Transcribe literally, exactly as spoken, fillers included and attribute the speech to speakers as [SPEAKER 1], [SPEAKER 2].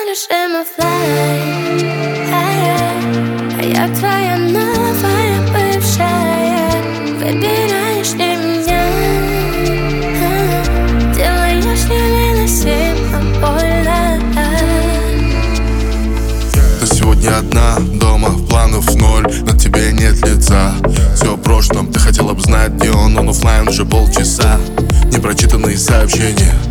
[SPEAKER 1] дышим оффлайн, а я твоя новая бывшая. Выбираешь ли меня, делаешь невыносимо больно.
[SPEAKER 2] Ты сегодня одна, дома, планов ноль, на тебе нет лица. Все в прошлом, ты хотела бы знать, где он, он оффлайн уже полчаса. Непрочитанные сообщения,